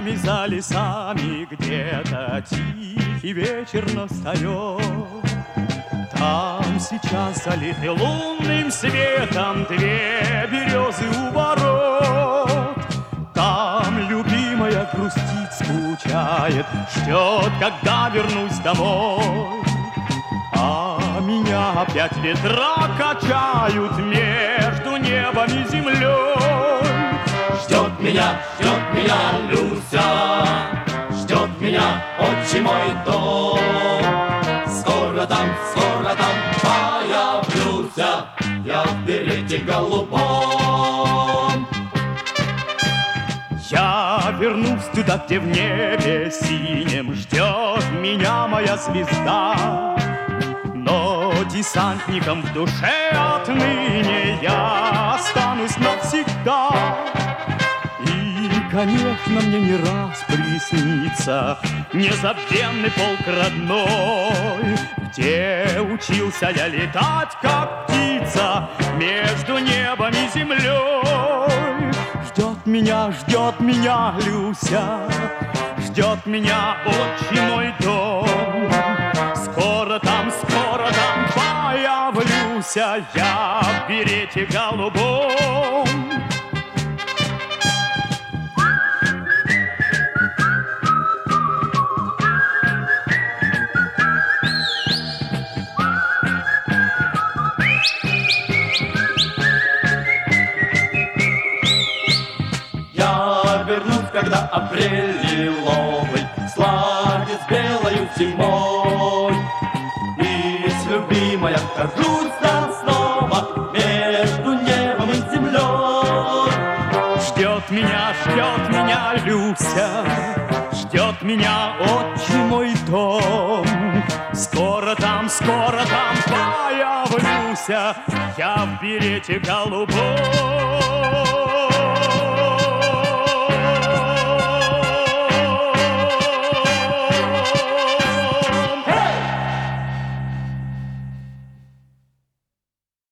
полями, за лесами где-то тихий вечер настает. Там сейчас залиты лунным светом две березы у ворот. Там любимая грустит, скучает, ждет, когда вернусь домой. А меня опять ветра качают между небом и землей. Ждет меня Люся, ждет меня отчий мой дом. Скоро там появлюсь я в берете голубом. Я вернусь туда, где в небе синем ждет меня моя звезда. Но десантником в душе отныне я останусь навсегда. И, конечно, мне не раз приснится незабвенный полк родной, где учился я летать, как птица, между небом и землей. Ждет меня Люся, ждет меня отчий мой дом. Скоро там появлюсь я в берете голубом. Я вернусь, когда апрель лиловый сладит с белою зимой. И с любимой окажусь там снова между небом и землей. Ждет меня Люся, ждет меня отчий мой дом. Скоро там появлюсь я в берете голубом.